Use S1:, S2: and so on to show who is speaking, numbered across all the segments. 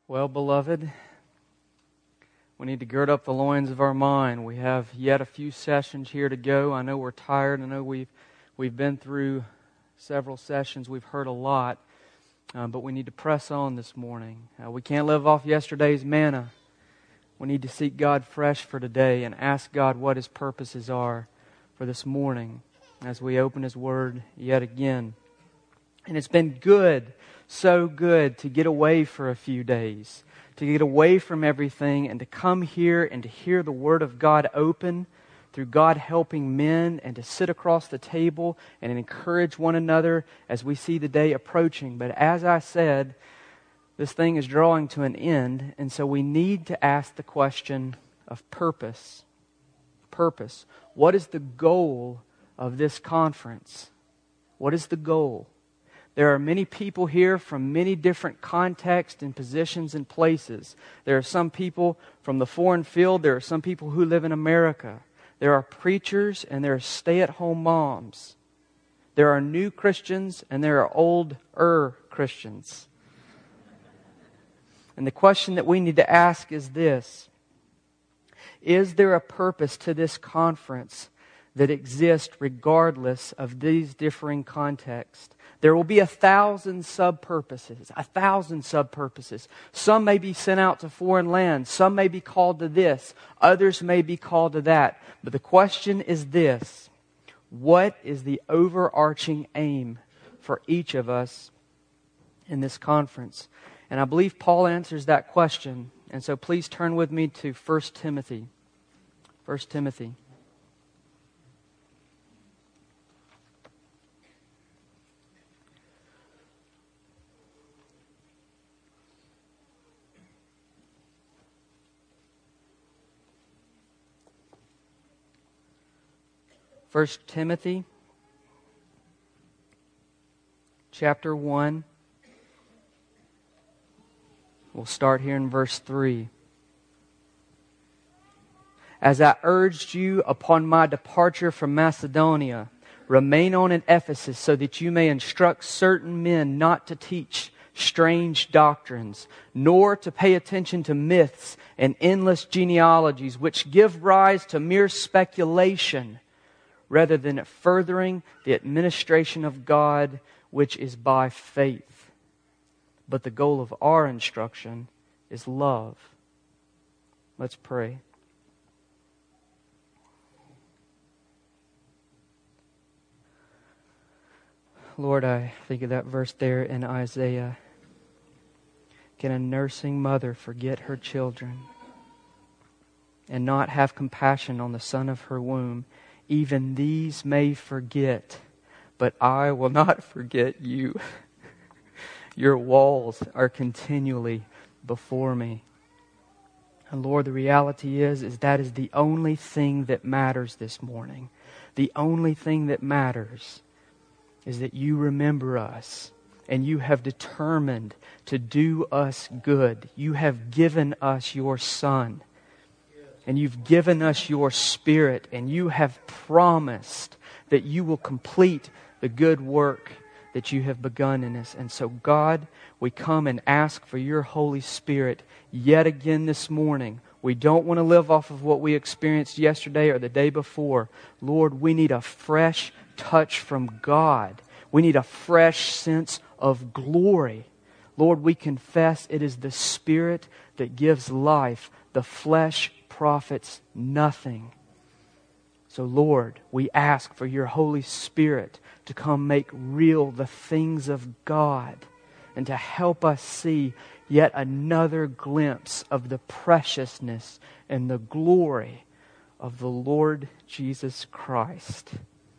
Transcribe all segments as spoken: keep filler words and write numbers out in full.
S1: Well, beloved, we need to gird up the loins of our mind. We have yet a few sessions here to go. I know we're tired. I know we've we've been through several sessions. We've heard a lot, uh, but we need to press on this morning. Uh, we can't live off yesterday's manna. We need to seek God fresh for today and ask God what His purposes are for this morning as we open His Word yet again. And it's been good, so good to get away for a few days, to get away from everything and to come here and to hear the Word of God open through God helping men, and to sit across the table and encourage one another as we see the day approaching. But as I said, this thing is drawing to an end, and so we need to ask the question of purpose. Purpose. What is the goal of this conference? What is the goal? There are many people here from many different contexts and positions and places. There are some people from the foreign field. There are some people who live in America. There are preachers and there are stay-at-home moms. There are new Christians and there are older Christians. And the question that we need to ask is this: is there a purpose to this conference that exists regardless of these differing contexts? There will be a thousand sub-purposes, a thousand sub-purposes. Some may be sent out to foreign lands. Some may be called to this. Others may be called to that. But the question is this: what is the overarching aim for each of us in this conference? And I believe Paul answers that question. And so please turn with me to First Timothy. First Timothy. First Timothy, chapter one. We'll start here in verse three. As I urged you upon my departure from Macedonia, remain on in Ephesus so that you may instruct certain men not to teach strange doctrines, nor to pay attention to myths and endless genealogies which give rise to mere speculation, rather than furthering the administration of God, which is by faith. But the goal of our instruction is love. Let's pray. Lord, I think of that verse there in Isaiah. Can a nursing mother forget her children and not have compassion on the son of her womb? Even these may forget, but I will not forget you. Your walls are continually before me. And Lord, the reality is, is that is the only thing that matters this morning. The only thing that matters is that you remember us and you have determined to do us good. You have given us your Son. And you've given us your Spirit, and you have promised that you will complete the good work that you have begun in us. And so, God, we come and ask for your Holy Spirit yet again this morning. We don't want to live off of what we experienced yesterday or the day before. Lord, we need a fresh touch from God. We need a fresh sense of glory. Lord, we confess it is the Spirit that gives life. The flesh profits nothing. So Lord, we ask for your Holy Spirit to come make real the things of God and to help us see yet another glimpse of the preciousness and the glory of the Lord Jesus Christ.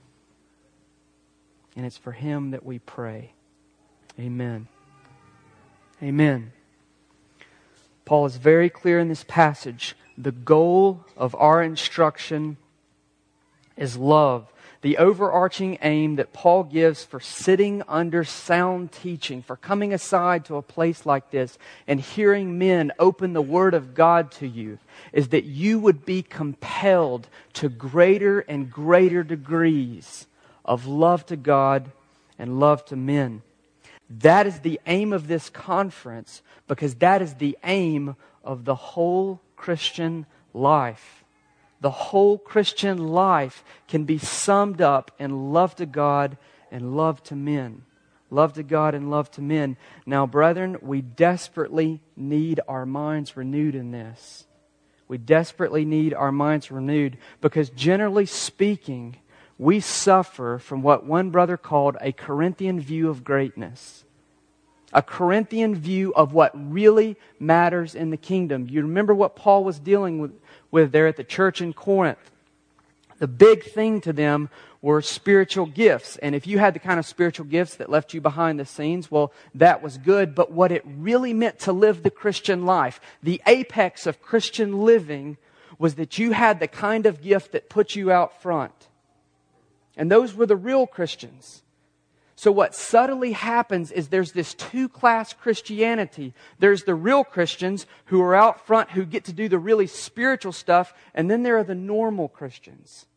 S1: And it's for Him that we pray. Amen. Amen. Paul is very clear in this passage. The goal of our instruction is love. The overarching aim that Paul gives for sitting under sound teaching, for coming aside to a place like this and hearing men open the Word of God to you, is that you would be compelled to greater and greater degrees of love to God and love to men. That is the aim of this conference, because that is the aim of the whole Christian life. The whole Christian life can be summed up in love to God and love to men. Love to God and love to men. Now, brethren, we desperately need our minds renewed in this. We desperately need our minds renewed because, generally speaking, we suffer from what one brother called a Corinthian view of greatness. A Corinthian view of what really matters in the kingdom. You remember what Paul was dealing with, with there at the church in Corinth. The big thing to them were spiritual gifts. And if you had the kind of spiritual gifts that left you behind the scenes, well, that was good. But what it really meant to live the Christian life, the apex of Christian living, was that you had the kind of gift that put you out front. And those were the real Christians. So what subtly happens is there's this two-class Christianity. There's the real Christians who are out front, who get to do the really spiritual stuff, and then there are the normal Christians.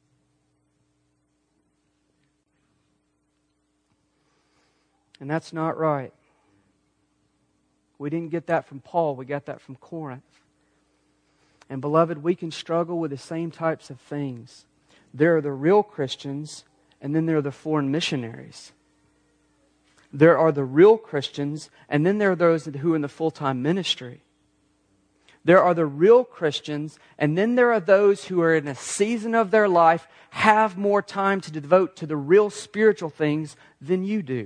S1: And that's not right. We didn't get that from Paul, we got that from Corinth. And beloved, we can struggle with the same types of things. There are the real Christians, and then there are the foreign missionaries. There are the real Christians, and then there are those who are in the full-time ministry. There are the real Christians, and then there are those who are in a season of their life, have more time to devote to the real spiritual things than you do.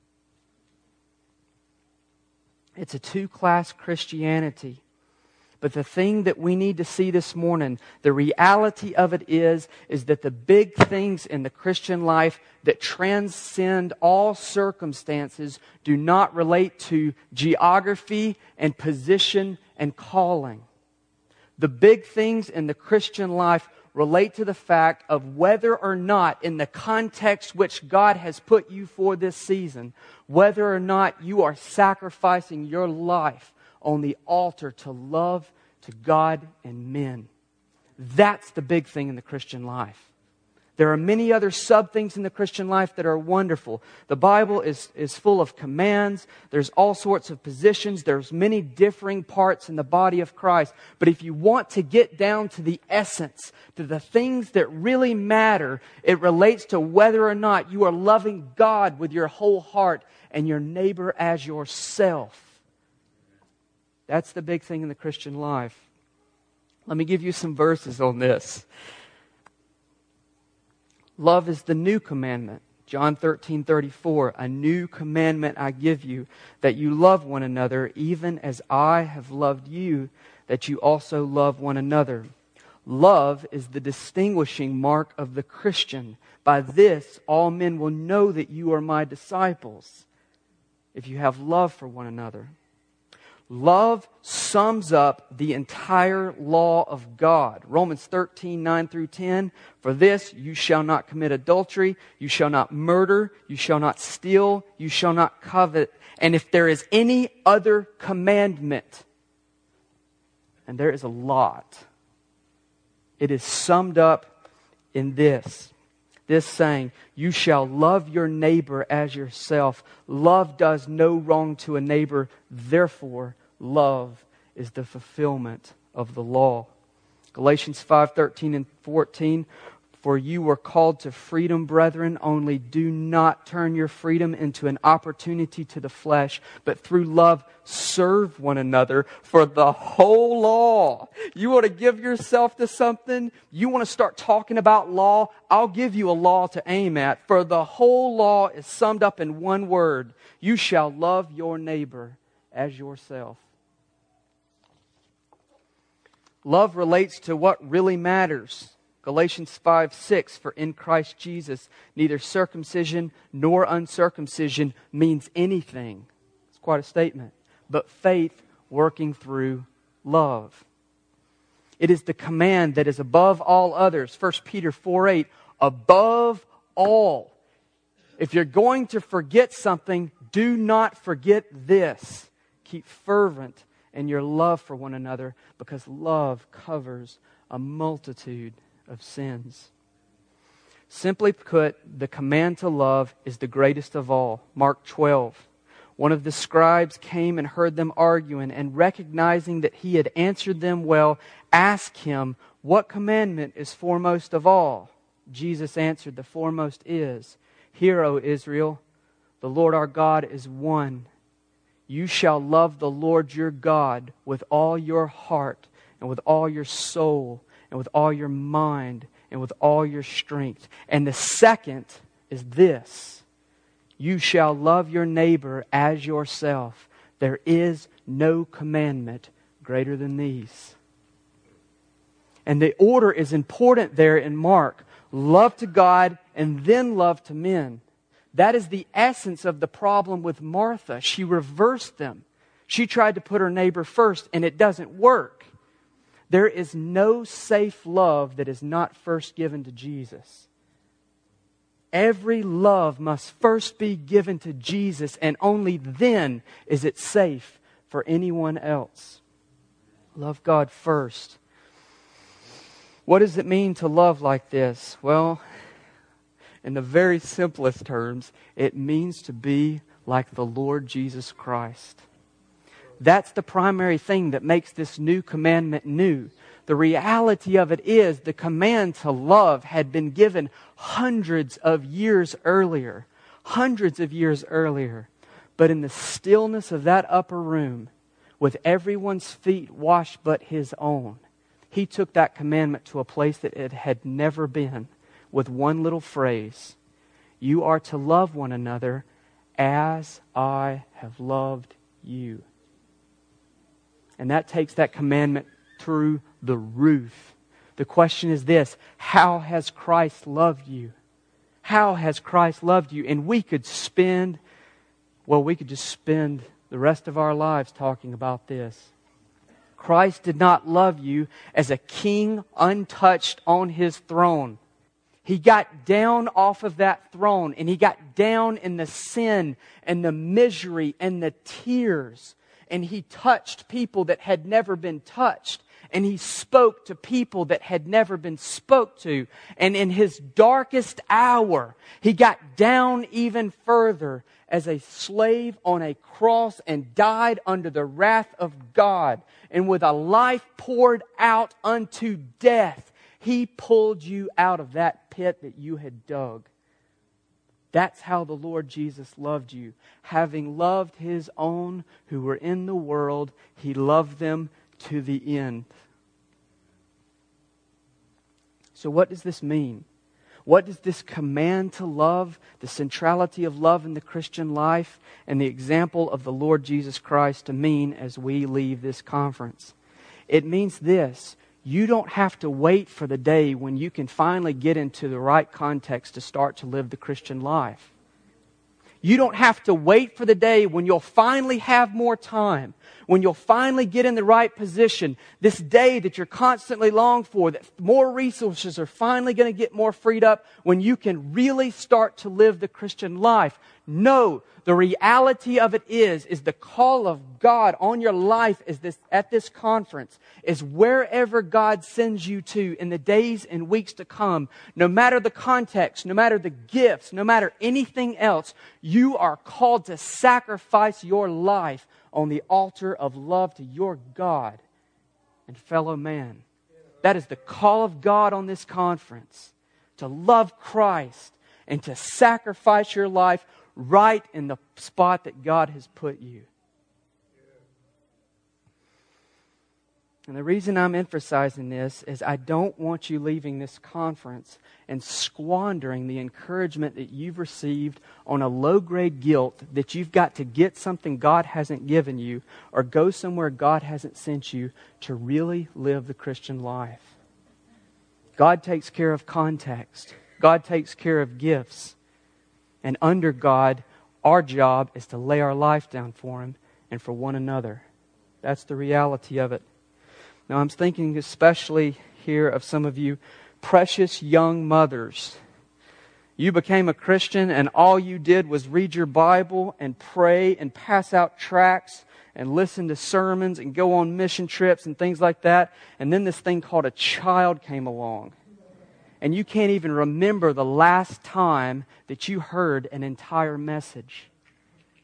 S1: It's a two-class Christianity. But the thing that we need to see this morning, the reality of it is, is that the big things in the Christian life that transcend all circumstances do not relate to geography and position and calling. The big things in the Christian life relate to the fact of whether or not, in the context which God has put you for this season, whether or not you are sacrificing your life on the altar to love to God and men. That's the big thing in the Christian life. There are many other sub things in the Christian life that are wonderful. The Bible is, is full of commands. There's all sorts of positions. There's many differing parts in the body of Christ. But if you want to get down to the essence, to the things that really matter, it relates to whether or not you are loving God with your whole heart and your neighbor as yourself. That's the big thing in the Christian life. Let me give you some verses on this. Love is the new commandment. John thirteen thirty-four. A new commandment I give you, that you love one another, even as I have loved you, that you also love one another. Love is the distinguishing mark of the Christian. By this, all men will know that you are my disciples, if you have love for one another. Love sums up the entire law of God. Romans thirteen, nine through ten. For this, you shall not commit adultery, you shall not murder, you shall not steal, you shall not covet. And if there is any other commandment, and there is a lot, it is summed up in this. This saying, you shall love your neighbor as yourself. Love does no wrong to a neighbor. Therefore, love is the fulfillment of the law. Galatians five thirteen and fourteen. For you were called to freedom, brethren, only do not turn your freedom into an opportunity to the flesh, but through love serve one another. For the whole law, you want to give yourself to something? You want to start talking about law? I'll give you a law to aim at. For the whole law is summed up in one word. You shall love your neighbor as yourself. Love relates to what really matters. Galatians five six, for in Christ Jesus, neither circumcision nor uncircumcision means anything. It's quite a statement. But faith working through love. It is the command that is above all others. First Peter four eight, above all. If you're going to forget something, do not forget this. Keep fervent in your love for one another, because love covers a multitude of sins. Simply put, the command to love is the greatest of all. Mark twelve. One of the scribes came and heard them arguing, and recognizing that he had answered them well, asked him, "What commandment is foremost of all?" Jesus answered, "The foremost is, 'Hear, O Israel, the Lord our God is one. You shall love the Lord your God with all your heart, and with all your soul, and with all your mind, and with all your strength.' And the second is this: you shall love your neighbor as yourself. There is no commandment greater than these." And the order is important there in Mark. Love to God and then love to men. That is the essence of the problem with Martha. She reversed them. She tried to put her neighbor first, and it doesn't work. There is no safe love that is not first given to Jesus. Every love must first be given to Jesus, and only then is it safe for anyone else. Love God first. What does it mean to love like this? Well, in the very simplest terms, it means to be like the Lord Jesus Christ. That's the primary thing that makes this new commandment new. The reality of it is the command to love had been given hundreds of years earlier. Hundreds of years earlier. But in the stillness of that upper room, with everyone's feet washed but His own, He took that commandment to a place that it had never been, with one little phrase: "You are to love one another as I have loved you." And that takes that commandment through the roof. The question is this: how has Christ loved you? How has Christ loved you? And we could spend, well, we could just spend the rest of our lives talking about this. Christ did not love you as a king untouched on His throne. He got down off of that throne, and He got down in the sin and the misery and the tears. And He touched people that had never been touched. And He spoke to people that had never been spoke to. And in His darkest hour, He got down even further as a slave on a cross and died under the wrath of God. And with a life poured out unto death, He pulled you out of that pit that you had dug. That's how the Lord Jesus loved you. Having loved His own who were in the world, He loved them to the end. So what does this mean? What does this command to love, the centrality of love in the Christian life, and the example of the Lord Jesus Christ to mean as we leave this conference? It means this: you don't have to wait for the day when you can finally get into the right context to start to live the Christian life. You don't have to wait for the day when you'll finally have more time, when you'll finally get in the right position, this day that you're constantly longing for, that more resources are finally going to get more freed up, when you can really start to live the Christian life. No, the reality of it is, is the call of God on your life is this, at this conference, is wherever God sends you to in the days and weeks to come, no matter the context, no matter the gifts, no matter anything else, you are called to sacrifice your life on the altar of love to your God and fellow man. That is the call of God on this conference, to love Christ and to sacrifice your life right in the spot that God has put you. And the reason I'm emphasizing this is I don't want you leaving this conference and squandering the encouragement that you've received on a low-grade guilt that you've got to get something God hasn't given you or go somewhere God hasn't sent you to really live the Christian life. God takes care of context. God takes care of gifts. And under God, our job is to lay our life down for Him and for one another. That's the reality of it. Now, I'm thinking especially here of some of you precious young mothers. You became a Christian and all you did was read your Bible and pray and pass out tracts and listen to sermons and go on mission trips and things like that. And then this thing called a child came along. And you can't even remember the last time that you heard an entire message.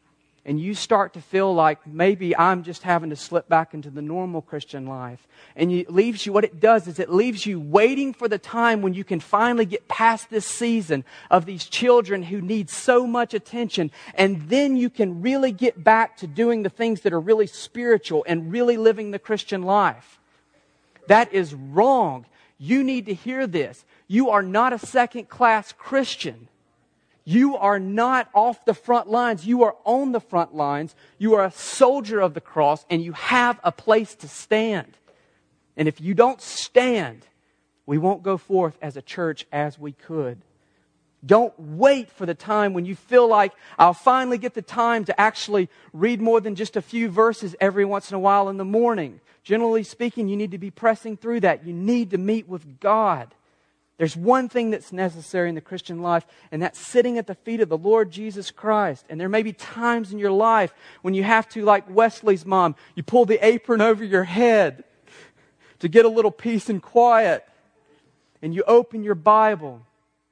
S1: and you start to feel like maybe I'm just having to slip back into the normal Christian life, and it leaves you, what it does is it leaves you waiting for the time when you can finally get past this season of these children who need so much attention, and then you can really get back to doing the things that are really spiritual and really living the Christian life. That is wrong. You need to hear this. You are not a second-class Christian. You are not off the front lines. You are on the front lines. You are a soldier of the cross, and you have a place to stand. And if you don't stand, we won't go forth as a church as we could. Don't wait for the time when you feel like I'll finally get the time to actually read more than just a few verses every once in a while in the morning. Generally speaking, you need to be pressing through that. You need to meet with God. There's one thing that's necessary in the Christian life, and that's sitting at the feet of the Lord Jesus Christ. And there may be times in your life when you have to, like Wesley's mom, you pull the apron over your head to get a little peace and quiet. And you open your Bible.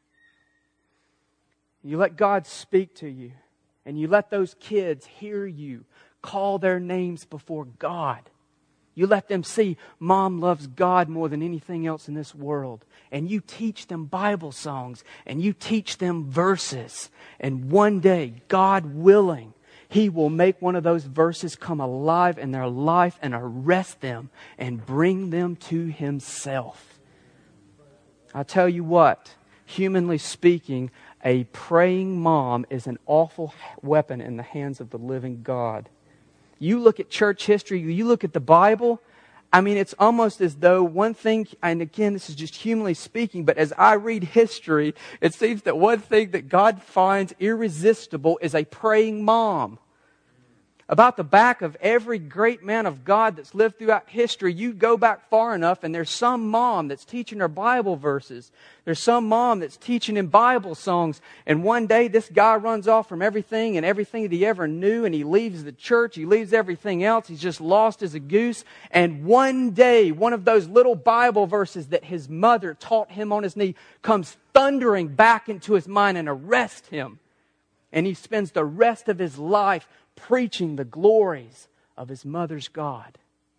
S1: You let God speak to you. And you let those kids hear you call their names before God. You let them see Mom loves God more than anything else in this world. And you teach them Bible songs. And you teach them verses. And one day, God willing, He will make one of those verses come alive in their life and arrest them and bring them to Himself. I'll tell you what, humanly speaking, a praying mom is an awful weapon in the hands of the living God. You look at church history, you look at the Bible, I mean, it's almost as though one thing, and again, this is just humanly speaking, but as I read history, it seems that one thing that God finds irresistible is a praying mom. About the back of every great man of God that's lived throughout history, you go back far enough and there's some mom that's teaching her Bible verses. There's some mom that's teaching in Bible songs. And one day this guy runs off from everything and everything that he ever knew, and he leaves the church, he leaves everything else. He's just lost as a goose. And one day, one of those little Bible verses that his mother taught him on his knee comes thundering back into his mind and arrests him. And he spends the rest of his life preaching the glories of his mother's God.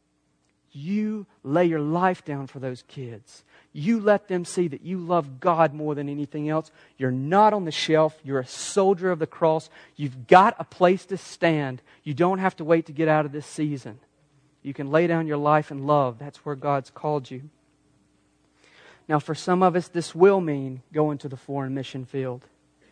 S1: You lay your life down for those kids. You let them see that you love God more than anything else. You're not on the shelf. You're a soldier of the cross. You've got a place to stand. You don't have to wait to get out of this season. You can lay down your life in love. That's where God's called you. Now, for some of us, this will mean going to the foreign mission field.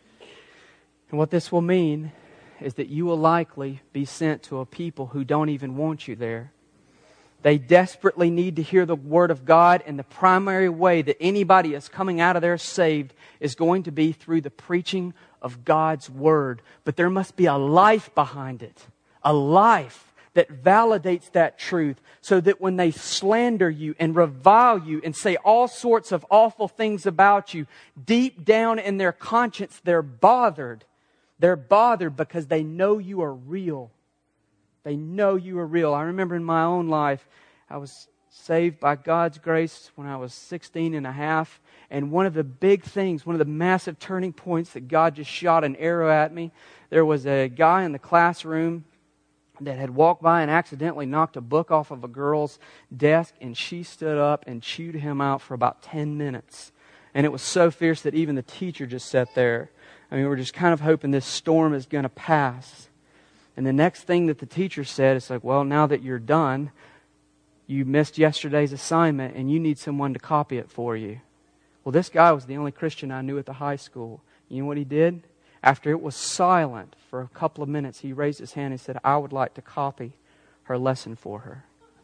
S1: And what this will mean is that you will likely be sent to a people who don't even want you there. They desperately need to hear the Word of God, and the primary way that anybody is coming out of there saved is going to be through the preaching of God's Word. But there must be a life behind it, a life that validates that truth, so that when they slander you and revile you and say all sorts of awful things about you, deep down in their conscience they're bothered. They're bothered because they know you are real. They know you are real. I remember in my own life, I was saved by God's grace when I was sixteen and a half. And one of the big things, one of the massive turning points that God just shot an arrow at me, there was a guy in the classroom that had walked by and accidentally knocked a book off of a girl's desk, and she stood up and chewed him out for about ten minutes. And it was so fierce that even the teacher just sat there. I mean, we're just kind of hoping this storm is going to pass. And the next thing that the teacher said is like, well, now that you're done, you missed yesterday's assignment and you need someone to copy it for you. Well, this guy was the only Christian I knew at the high school. You know what he did? After it was silent for a couple of minutes, he raised his hand and said, I would like to copy her lesson for her.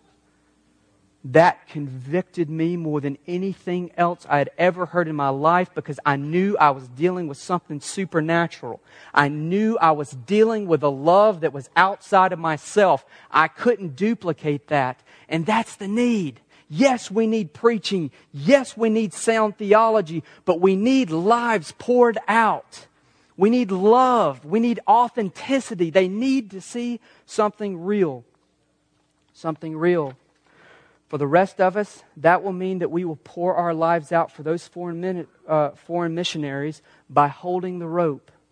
S1: That convicted me more than anything else I had ever heard in my life, because I knew I was dealing with something supernatural. I knew I was dealing with a love that was outside of myself. I couldn't duplicate that. And that's the need. Yes, we need preaching. Yes, we need sound theology. But we need lives poured out. We need love. We need authenticity. They need to see something real. Something real. For the rest of us, that will mean that we will pour our lives out for those foreign, min- uh, foreign missionaries by holding the rope.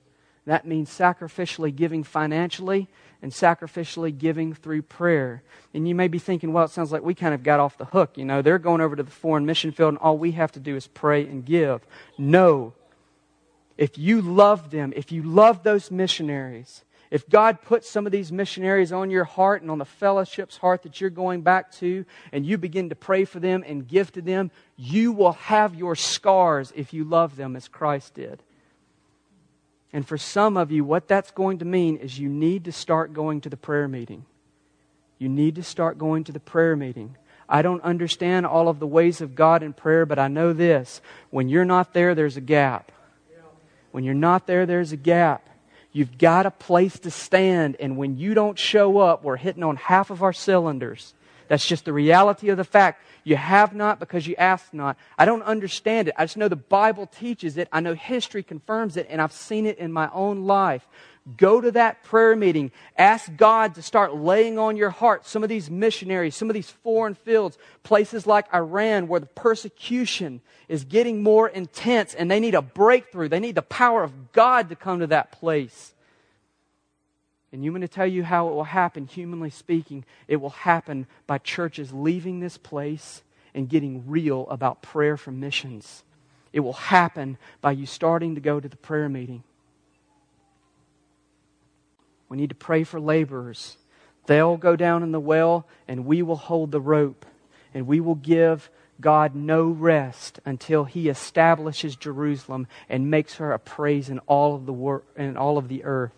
S1: That means sacrificially giving financially and sacrificially giving through prayer. And you may be thinking, well, it sounds like we kind of got off the hook. You know, they're going over to the foreign mission field and all we have to do is pray and give. No. If you love them, if you love those missionaries, if God puts some of these missionaries on your heart and on the fellowship's heart that you're going back to, and you begin to pray for them and give to them, you will have your scars if you love them as Christ did. And for some of you, what that's going to mean is you need to start going to the prayer meeting. You need to start going to the prayer meeting. I don't understand all of the ways of God in prayer, but I know this. When you're not there, there's a gap. When you're not there, there's a gap. You've got a place to stand, and when you don't show up, we're hitting on half of our cylinders. That's just the reality of the fact. You have not because you ask not. I don't understand it. I just know the Bible teaches it. I know history confirms it, and I've seen it in my own life. Go to that prayer meeting. Ask God to start laying on your heart some of these missionaries, some of these foreign fields, places like Iran where the persecution is getting more intense and they need a breakthrough. They need the power of God to come to that place. And I'm going to tell you how it will happen, humanly speaking. It will happen by churches leaving this place and getting real about prayer for missions. It will happen by you starting to go to the prayer meeting. We need to pray for laborers. They'll go down in the well and we will hold the rope. And we will give God no rest until He establishes Jerusalem and makes her a praise in all of the wor- in all of the earth.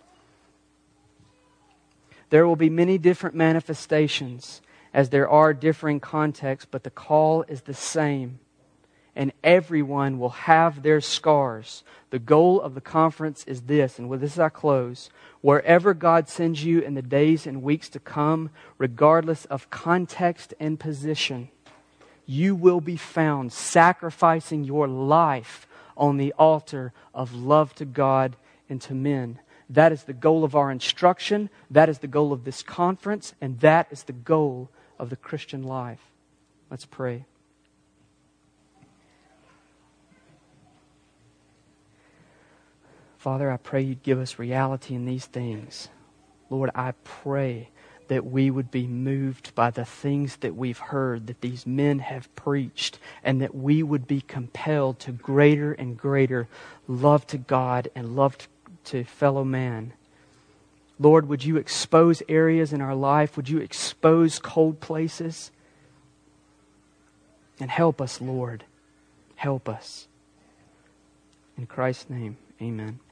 S1: There will be many different manifestations as there are differing contexts, but the call is the same. And everyone will have their scars. The goal of the conference is this, and with this I close. Wherever God sends you in the days and weeks to come, regardless of context and position, you will be found sacrificing your life on the altar of love to God and to men. That is the goal of our instruction. That is the goal of this conference. And that is the goal of the Christian life. Let's pray. Father, I pray You'd give us reality in these things. Lord, I pray that we would be moved by the things that we've heard, that these men have preached, and that we would be compelled to greater and greater love to God and love to fellow man. Lord, would You expose areas in our life? Would You expose cold places? And help us, Lord. Help us. In Christ's name, amen.